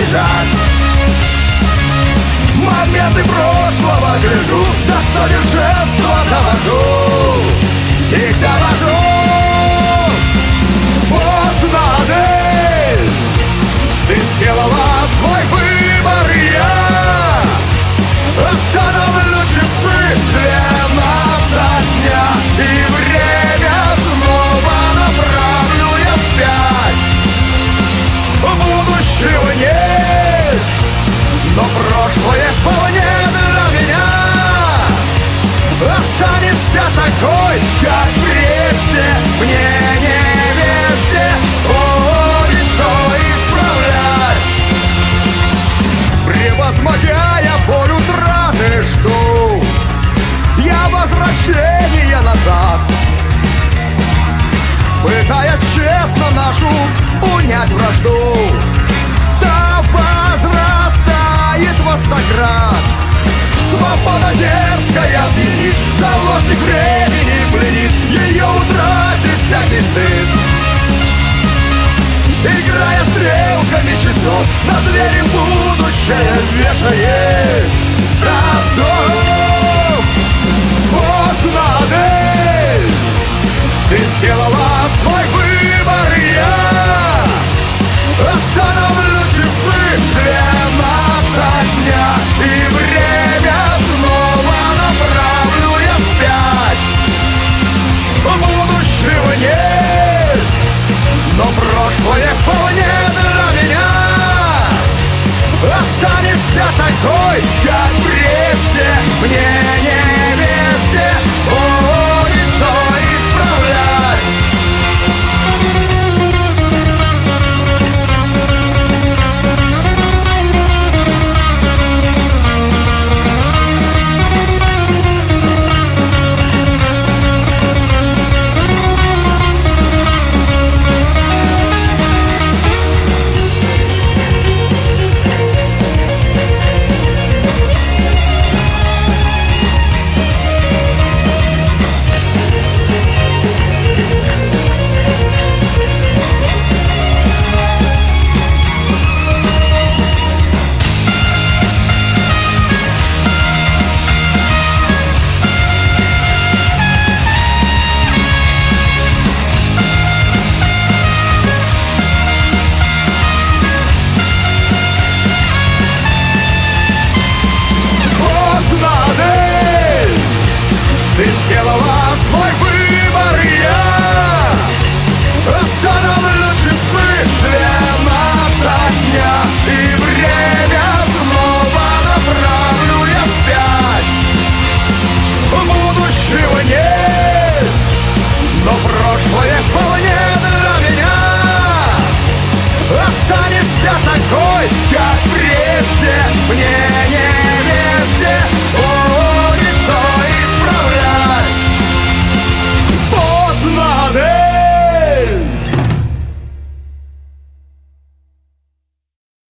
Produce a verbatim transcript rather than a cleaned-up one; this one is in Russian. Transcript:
избежать. В моменты прошлого гляжу, до совершенства довожу, их довожу. Поздно, Адель, ты сделала свой выбор, и я остановлю часы двенадцать дня, и время снова направлю я вспять. Будущего нет, но прошлое вполне для меня. Останешься такой, как прежде, мне невежде, о, и что исправлять. Превозмогая боль утраты, жду я возвращения назад, пытаясь тщетно нашу унять вражду. Да возрастает во сто крат, свобода дерзкая пьянит, заложник времени пленит, ее утратит всякий стыд. Играя стрелками часов, на двери будущее вешает засов. Поздно, Адель, ты сделала свой выбор, и я остановлю часы двенадцать дня, и время снова направлю я вспять. Будущего нет, но прошлое вполне для меня. Останешься такой, как прежде, мне невежде, о, и что исправлять. Ты сделала свой выбор, и я остановлю часы двенадцать дня, и время снова направлю я вспять. Будущего нет, но прошлое вполне для меня. Останешься такой, как прежде,